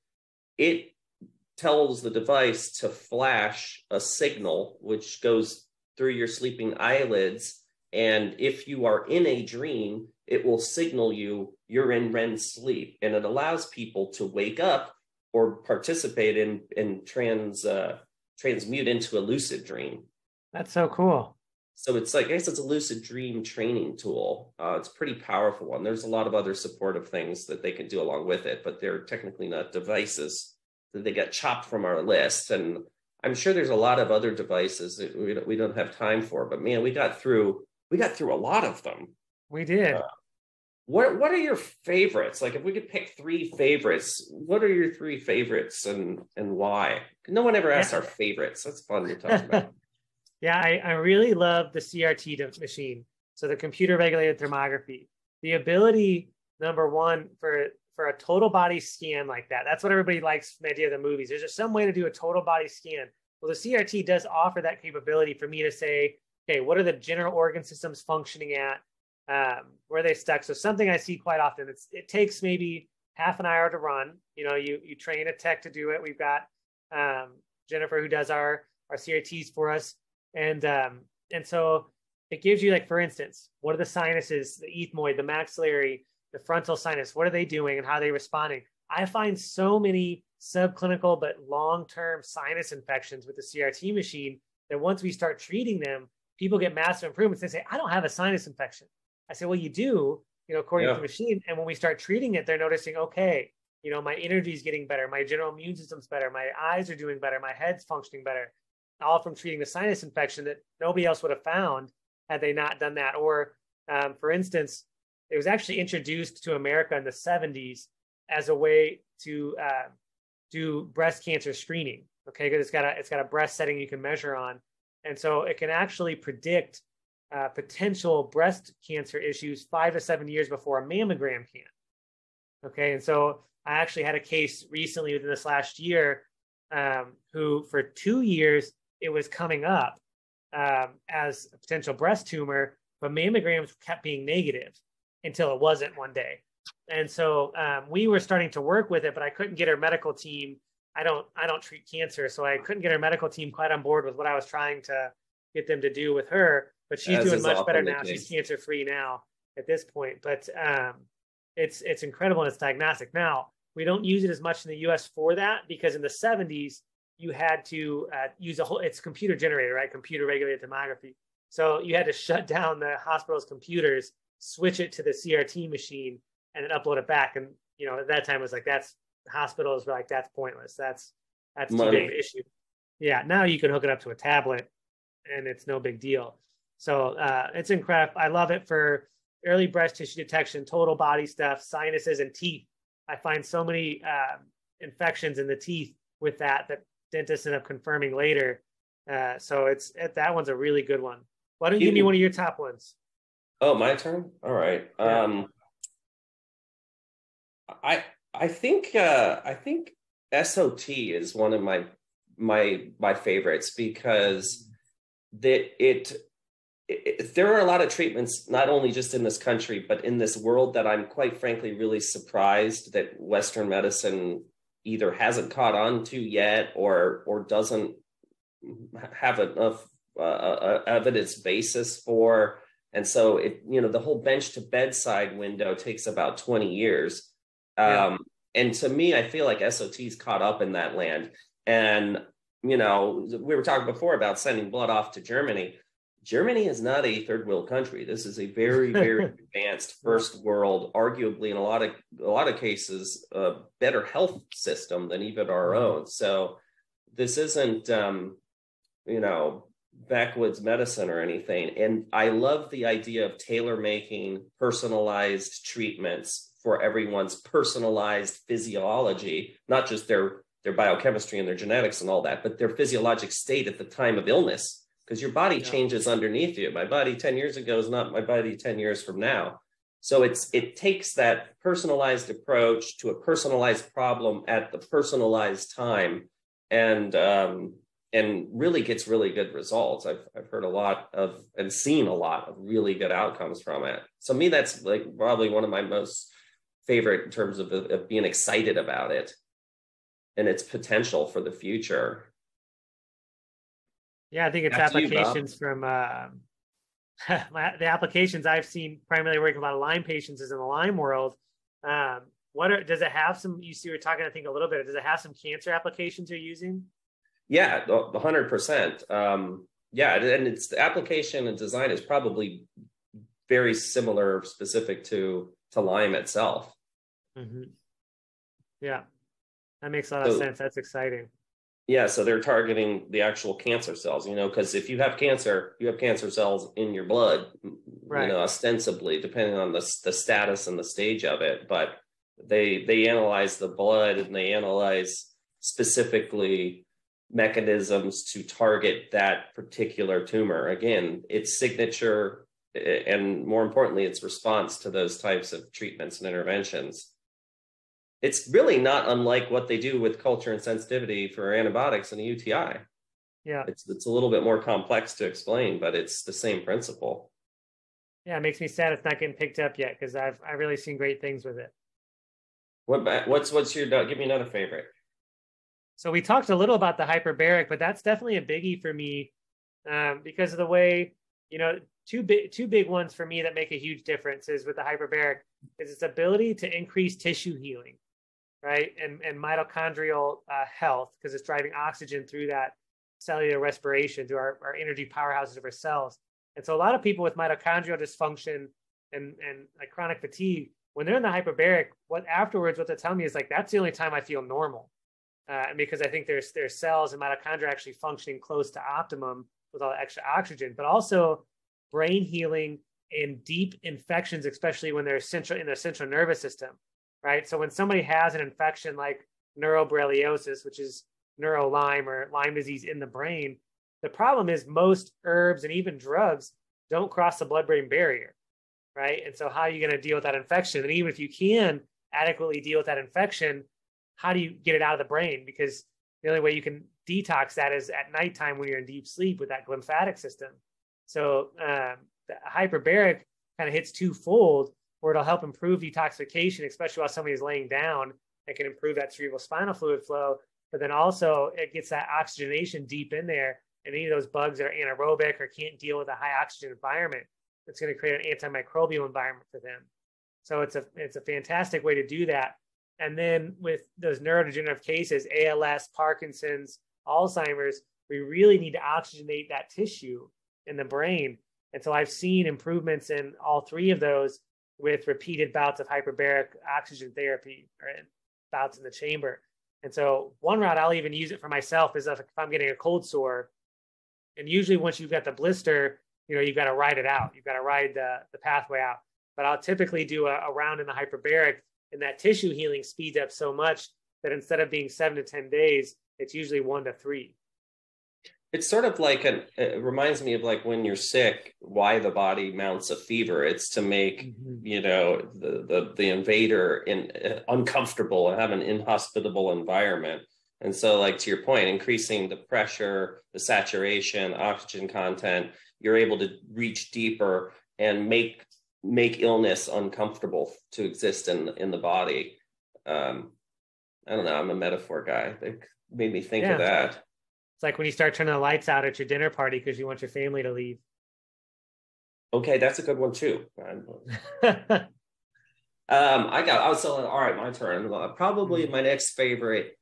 it tells the device to flash a signal which goes through your sleeping eyelids. And if you are in a dream, it will signal you you're in R E M sleep. And it allows people to wake up or participate in, in trans, uh, transmute into a lucid dream. That's so cool. So it's like, I guess it's a lucid dream training tool. Uh, it's a pretty powerful one. There's a lot of other supportive things that they can do along with it, but they're technically not devices. That they got chopped from our list. And I'm sure there's a lot of other devices that we don't, we don't have time for, but man, we got through, we got through a lot of them. We did. Uh, what, what are your favorites? Like if we could pick three favorites, what are your three favorites and, and why? No one ever asks yeah. our favorites. That's fun to talk about. Yeah, I, I really love the C R T machine. So the computer regulated thermography, the ability, number one, for, for a total body scan like that. That's what everybody likes from the idea of the movies. There's just some way to do a total body scan. Well, the C R T does offer that capability for me to say, okay, what are the general organ systems functioning at? Um, where are they stuck? So something I see quite often, it's, it takes maybe half an hour to run. You know, you, you train a tech to do it. We've got um, Jennifer who does our, our C R Ts for us. And um, and so it gives you, like, for instance, what are the sinuses, the ethmoid, the maxillary, the frontal sinus, what are they doing and how are they responding? I find so many subclinical but long-term sinus infections with the C R T machine that once we start treating them, people get massive improvements. They say, I don't have a sinus infection. I say, well, you do, you know, according yeah. to the machine. And when we start treating it, they're noticing, okay, you know, my energy is getting better. My general immune system's better. My eyes are doing better. My head's functioning better. All from treating the sinus infection that nobody else would have found had they not done that. Or, um, for instance, it was actually introduced to America in the seventies as a way to uh, do breast cancer screening. Okay, because it's got a it's got a breast setting you can measure on, and so it can actually predict uh, potential breast cancer issues five to seven years before a mammogram can. Okay, and so I actually had a case recently within this last year um, who, for two years, it was coming up um, as a potential breast tumor, but mammograms kept being negative until it wasn't one day. And so um, we were starting to work with it, but I couldn't get her medical team. I don't, I don't treat cancer, so I couldn't get her medical team quite on board with what I was trying to get them to do with her. But she's As doing much better now. She's cancer free now at this point. But um, it's it's incredible, and it's diagnostic. Now we don't use it as much in the U S for that because in the seventies you had to uh, use a whole. It's computer generated, right? Computer regulated thermography. So you had to shut down the hospital's computers, switch it to the C R T machine, and then upload it back. And you know, at that time it was like that's hospitals were like that's pointless. That's that's too big an issue. Yeah, now you can hook it up to a tablet, and it's no big deal. So uh, it's incredible. I love it for early breast tissue detection, total body stuff, sinuses, and teeth. I find so many uh, infections in the teeth with that that dentists end up confirming later. Uh, so it's it, that one's a really good one. Why don't you give me one of your top ones? Oh, my turn. All right. Yeah. Um, I I think uh, I think S O T is one of my my my favorites because that it, it there are a lot of treatments not only just in this country but in this world that I'm quite frankly really surprised that Western medicine either hasn't caught on to yet or or doesn't have enough uh, uh, evidence basis for. And so it, you know, the whole bench to bedside window takes about twenty years. Um, yeah. And to me, I feel like S O T's caught up in that land. And, you know, we were talking before about sending blood off to Germany. Germany is not a third world country. This is a very, very advanced first world, arguably in a lot of a lot of cases, a better health system than even our own. So this isn't, um, you know, backwoods medicine or anything. And I love the idea of tailor making personalized treatments for everyone's personalized physiology, not just their their biochemistry and their genetics and all that, but their physiologic state at the time of illness. Because your body yeah. changes underneath you. My body ten years ago is not my body ten years from now. So it's it takes that personalized approach to a personalized problem at the personalized time, and um, and really gets really good results. I've I've heard a lot of and seen a lot of really good outcomes from it. So me, that's like probably one of my most favorite in terms of, of being excited about it and its potential for the future. Yeah, I think it's After applications you, from uh, the applications I've seen primarily working with a lot of Lyme patients is in the Lyme world. Um, what are, does it have some? You see, we're talking, I think, a little bit. Does it have some cancer applications you're using? Yeah, one hundred percent. Um, yeah, and it's the application and design is probably very similar, specific to to Lyme itself. Mm-hmm. Yeah, that makes a lot so, of sense. That's exciting. Yeah, so they're targeting the actual cancer cells, you know, because if you have cancer, you have cancer cells in your blood, right. you know, ostensibly, depending on the the status and the stage of it. But they they analyze the blood and they analyze specifically mechanisms to target that particular tumor. Again, its signature and, more importantly, its response to those types of treatments and interventions. It's really not unlike what they do with culture and sensitivity for antibiotics and a U T I. Yeah. It's it's a little bit more complex to explain, but it's the same principle. Yeah, it makes me sad it's not getting picked up yet because I've I've really seen great things with it. What what's what's your give me another favorite? So we talked a little about the hyperbaric, but that's definitely a biggie for me um, because of the way, you know, two big two big ones for me that make a huge difference is with the hyperbaric is its ability to increase tissue healing. Right, and and mitochondrial uh, health because it's driving oxygen through that cellular respiration through our, our energy powerhouses of our cells. And so a lot of people with mitochondrial dysfunction and and like chronic fatigue, when they're in the hyperbaric, what afterwards what they tell me is like that's the only time I feel normal, uh, because I think there's their cells and mitochondria actually functioning close to optimum with all the extra oxygen, but also brain healing and deep infections, especially when they're central in their central nervous system. Right. So when somebody has an infection like neuroborreliosis, which is neuro Lyme or Lyme disease in the brain, the problem is most herbs and even drugs don't cross the blood-brain barrier. Right. And so how are you going to deal with that infection? And even if you can adequately deal with that infection, how do you get it out of the brain? Because the only way you can detox that is at nighttime when you're in deep sleep with that lymphatic system. So um, the hyperbaric kind of hits twofold, where it'll help improve detoxification, especially while somebody is laying down. It can improve that cerebral spinal fluid flow, but then also it gets that oxygenation deep in there. And any of those bugs that are anaerobic or can't deal with a high oxygen environment, it's going to create an antimicrobial environment for them. So it's a it's a fantastic way to do that. And then with those neurodegenerative cases, A L S, Parkinson's, Alzheimer's, we really need to oxygenate that tissue in the brain. And so I've seen improvements in all three of those with repeated bouts of hyperbaric oxygen therapy or bouts in the chamber. And so one route I'll even use it for myself is if, if I'm getting a cold sore, and usually once you've got the blister, you know, you've got to ride it out. You've got to ride the, the pathway out. But I'll typically do a, a round in the hyperbaric, and that tissue healing speeds up so much that instead of being seven to ten days, it's usually one to three. It's sort of like an, it reminds me of like when you're sick, why the body mounts a fever. It's to make, mm-hmm. you know, the, the, the invader in, uh, uncomfortable and have an inhospitable environment. And so like to your point, increasing the pressure, the saturation, oxygen content, you're able to reach deeper and make make illness uncomfortable to exist in, in the body. Um, I don't know. I'm a metaphor guy. They made me think of Yeah. that. It's like when you start turning the lights out at your dinner party because you want your family to leave. Okay, that's a good one too. um, I got. I was selling. All right, my turn. Uh, Probably my next favorite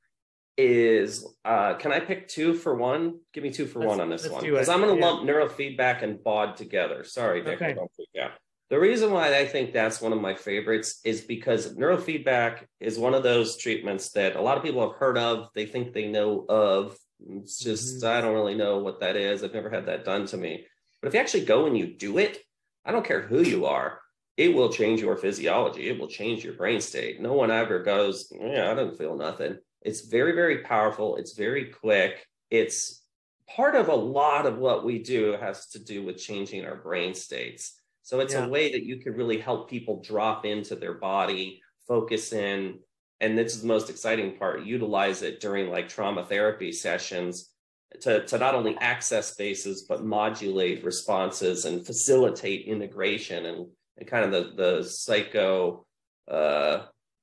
is. Uh, can I pick two for one? Give me two for let's, one on this let's one do because it. I'm going to Yeah. lump neurofeedback and B O D together. Sorry, Nick. Okay. Don't freak out. The reason why I think that's one of my favorites is because neurofeedback is one of those treatments that a lot of people have heard of. They think they know of. It's just, Mm-hmm. I don't really know what that is. I've never had that done to me. But if you actually go and you do it, I don't care who you are, it will change your physiology. It will change your brain state. No one ever goes, yeah, I don't feel nothing. It's very, very powerful. It's very quick. It's part of a lot of what we do has to do with changing our brain states. So it's yeah. a way that you can really help people drop into their body, focus in, and this is the most exciting part, utilize it during like trauma therapy sessions to, to not only access spaces, but modulate responses and facilitate integration and, and kind of the, the psycho uh,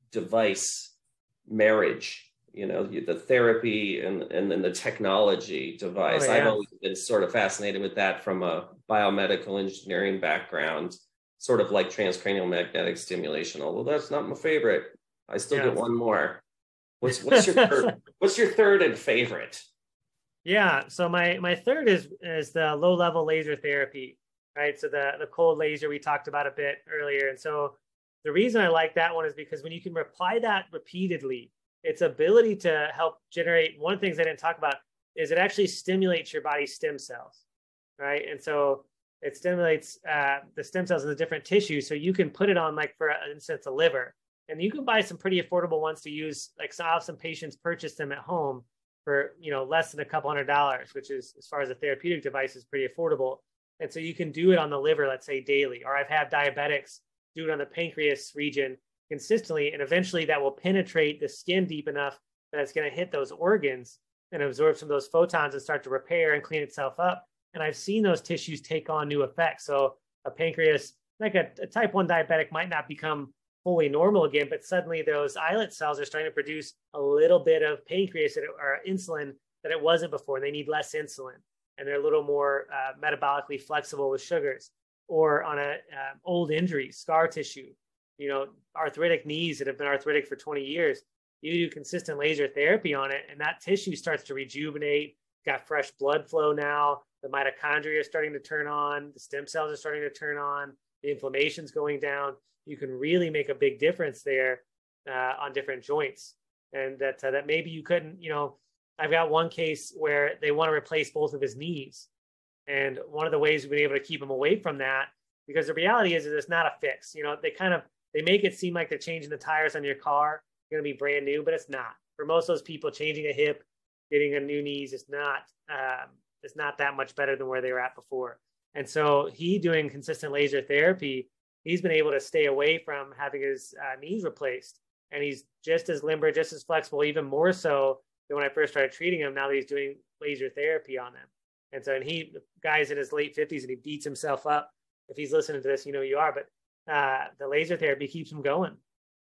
device marriage, you know, the therapy and, and then the technology device. Oh, yeah. I've always been sort of fascinated with that from a biomedical engineering background, sort of like transcranial magnetic stimulation, although that's not my favorite. I still yeah. get one more. What's what's your third, what's your third and favorite? Yeah, so my my third is is the low level laser therapy, right? So the the cold laser we talked about a bit earlier, and so the reason I like that one is because when you can apply that repeatedly, its ability to help generate, one of the things I didn't talk about is it actually stimulates your body's stem cells, right? And so it stimulates uh, the stem cells in the different tissues. So you can put it on, like for instance, the liver, and you can buy some pretty affordable ones to use. Like so I have some patients purchase them at home for, you know, less than a couple hundred dollars, which is, as far as a therapeutic device, is pretty affordable. And so you can do it on the liver, let's say daily, or I've had diabetics do it on the pancreas region consistently, and eventually that will penetrate the skin deep enough that it's going to hit those organs and absorb some of those photons and start to repair and clean itself up. And I've seen those tissues take on new effects. So a pancreas, like a, a type one diabetic, might not become fully normal again, but suddenly those islet cells are starting to produce a little bit of pancreas or insulin that it wasn't before. They need less insulin, and they're a little more uh, metabolically flexible with sugars. Or on a uh, old injury, scar tissue, you know, arthritic knees that have been arthritic for twenty years, you do consistent laser therapy on it, and that tissue starts to rejuvenate, got fresh blood flow now, the mitochondria are starting to turn on, the stem cells are starting to turn on, the inflammation's going down. You can really make a big difference there uh, on different joints. And that, uh, that maybe you couldn't, you know, I've got one case where they want to replace both of his knees. And one of the ways we've been able to keep him away from that, because the reality is that it's not a fix. You know, they kind of, they make it seem like they're changing the tires on your car, going to be brand new, but it's not. For most of those people, changing a hip, getting a new knees is not, um, it's not that much better than where they were at before. And so he doing consistent laser therapy, he's been able to stay away from having his uh, knees replaced. And he's just as limber, just as flexible, even more so than when I first started treating him, now that he's doing laser therapy on them. And so, and he, the guy's in his late fifties and he beats himself up. If he's listening to this, you know you are, but uh, the laser therapy keeps him going.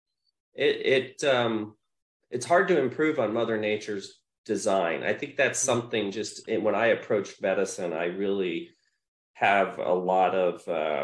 It, it, um, it's hard to improve on Mother Nature's design. I think that's something just in, when I approach medicine, I really have a lot of uh,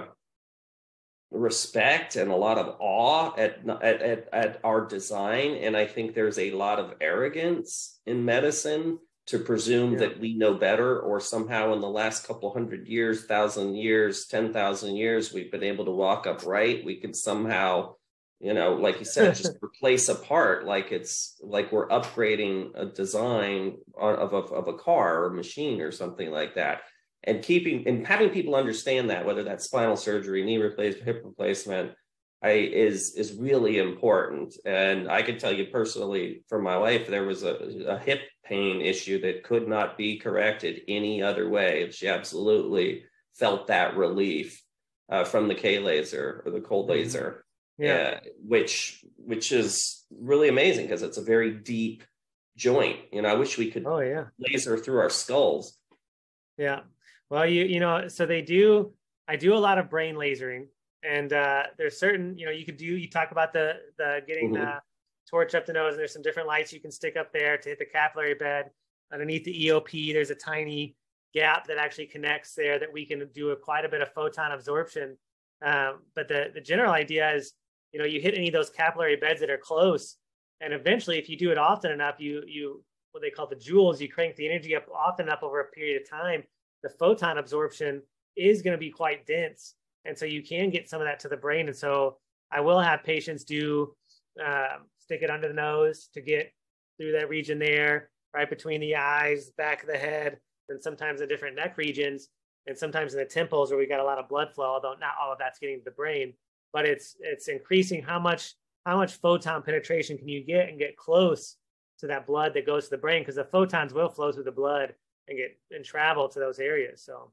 respect and a lot of awe at, at, at, at our design. And I think there's a lot of arrogance in medicine to presume yeah. that we know better, or somehow in the last couple hundred years, thousand years, ten thousand years, we've been able to walk upright. We can somehow, you know, like you said, just replace a part, like it's like we're upgrading a design of a, of a car or a machine or something like that. And keeping and having people understand that, whether that's spinal surgery, knee replacement, hip replacement, I, is is really important. And I can tell you personally, for my wife, there was a, a hip pain issue that could not be corrected any other way. She absolutely felt that relief uh, from the K laser or the cold laser, yeah, uh, which which is really amazing because it's a very deep joint. You know, I wish we could oh, yeah. laser through our skulls. Yeah, well, you you know, so they do. I do a lot of brain lasering. And uh, there's certain, you know, you could do, you talk about the, the getting mm-hmm. the torch up the nose, and there's some different lights you can stick up there to hit the capillary bed. Underneath the E O P, there's a tiny gap that actually connects there that we can do a, quite a bit of photon absorption. Um, but the, the general idea is, you know, you hit any of those capillary beds that are close, and eventually, if you do it often enough, you you what they call the joules, you crank the energy up often enough over a period of time, the photon absorption is going to be quite dense. And so you can get some of that to the brain. And so I will have patients do um, stick it under the nose to get through that region there, right between the eyes, back of the head, and sometimes the different neck regions, and sometimes in the temples where we got a lot of blood flow, although not all of that's getting to the brain. But it's it's increasing how much how much photon penetration can you get and get close to that blood that goes to the brain, because the photons will flow through the blood and get and travel to those areas. So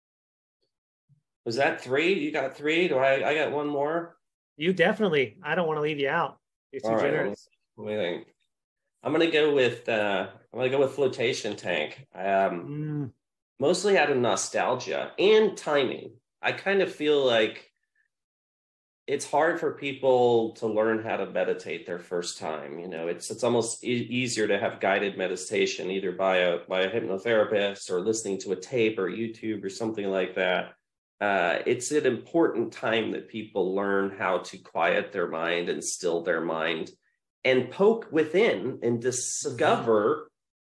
was that three? You got three? Do I I got one more? You definitely. I don't want to leave you out. You're too All right, generous. What do you think? I'm gonna go with uh I'm gonna go with flotation tank. Um Mm. Mostly out of nostalgia and timing. I kind of feel like it's hard for people to learn how to meditate their first time. You know, it's it's almost e- easier to have guided meditation either by a by a hypnotherapist or listening to a tape or YouTube or something like that. Uh, it's an important time that people learn how to quiet their mind and still their mind and poke within and discover,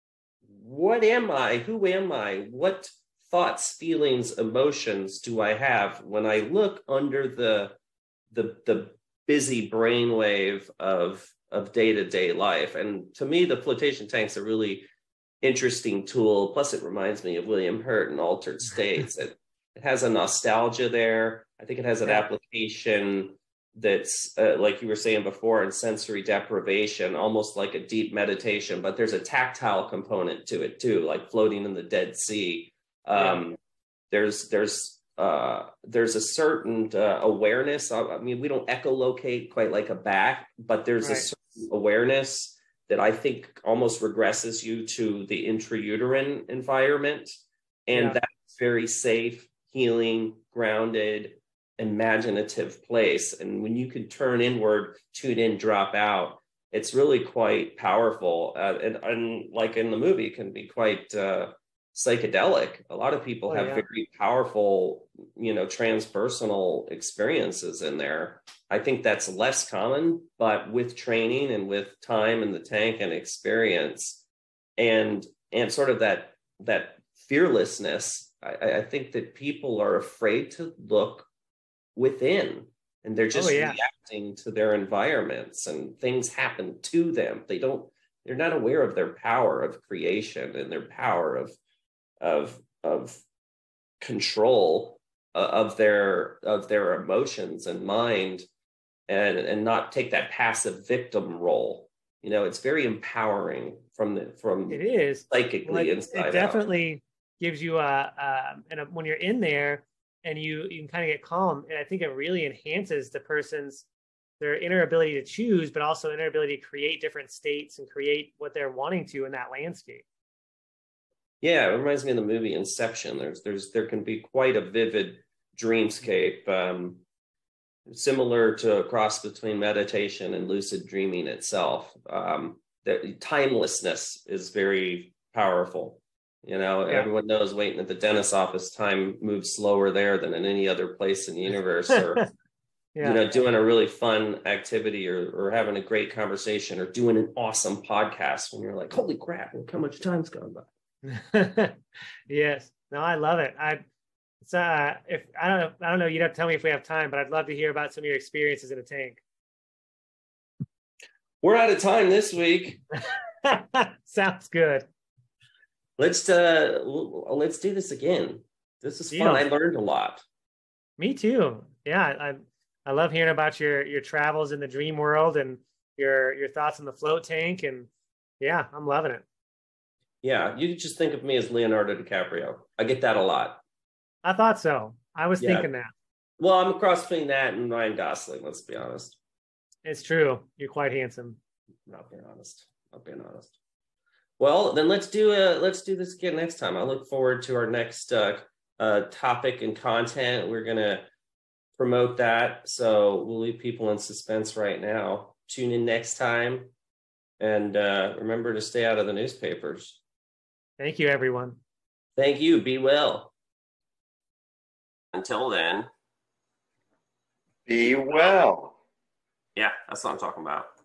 what am I? Who am I? What thoughts, feelings, emotions do I have when I look under the the the busy brainwave of of day-to-day life? And to me, the flotation tank's a really interesting tool. Plus, it reminds me of William Hurt and Altered States. It, it has a nostalgia there. I think it has an Yeah. application that's uh, like you were saying before, in sensory deprivation, almost like a deep meditation, but there's a tactile component to it too, like floating in the Dead Sea. Um, Yeah. There's there's uh, there's a certain uh, awareness. I, I mean, we don't echolocate quite like a bat, but there's Right. a certain awareness that I think almost regresses you to the intrauterine environment, and Yeah. that's very safe, healing, grounded, imaginative place. And when you can turn inward, tune in, drop out, it's really quite powerful. Uh, and, and like in the movie, it can be quite uh, psychedelic. A lot of people Oh, have yeah. very powerful, you know, transpersonal experiences in there. I think that's less common, but with training and with time in the tank and experience and and sort of that that fearlessness, I, I think that people are afraid to look within, and they're just Oh, yeah. reacting to their environments, and things happen to them. They don't they're not aware of their power of creation and their power of of of control uh, of their of their emotions and mind, and and not take that passive victim role. You know, it's very empowering from the from It is. psychically Well, it, inside it out. definitely gives you a, um, and a, when you're in there and you you can kind of get calm, and I think it really enhances the person's their inner ability to choose, but also inner ability to create different states and create what they're wanting to in that landscape. Yeah, it reminds me of the movie Inception. There's there's there can be quite a vivid dreamscape, um, similar to a cross between meditation and lucid dreaming itself. Um, the timelessness is very powerful. You know, Yeah. everyone knows waiting at the dentist's office, time moves slower there than in any other place in the universe. Or Yeah. you know, doing a really fun activity, or or having a great conversation, or doing an awesome podcast when you're like, holy crap, look how much time's gone by. Yes. No, I love it. I it's uh if I don't know, I don't know, you'd have to tell me if we have time, but I'd love to hear about some of your experiences in a tank. We're out of time this week. Sounds good. Let's uh l- let's do this again. This is Deal. fun. I learned a lot. Me too. Yeah, I I love hearing about your your travels in the dream world and your your thoughts on the float tank, and yeah, I'm loving it. Yeah, you just think of me as Leonardo DiCaprio. I get that a lot. I thought so. I was Yeah. thinking that. Well, I'm a cross between that and Ryan Gosling, let's be honest. It's true. You're quite handsome. Not being honest. Not being honest. Well, then let's do uh let's do this again next time. I look forward to our next uh, uh topic and content. We're gonna promote that, so we'll leave people in suspense right now. tune in next time. And uh, remember to stay out of the newspapers. Thank you, everyone. Thank you. Be well. Until then. Be well. Yeah, that's what I'm talking about.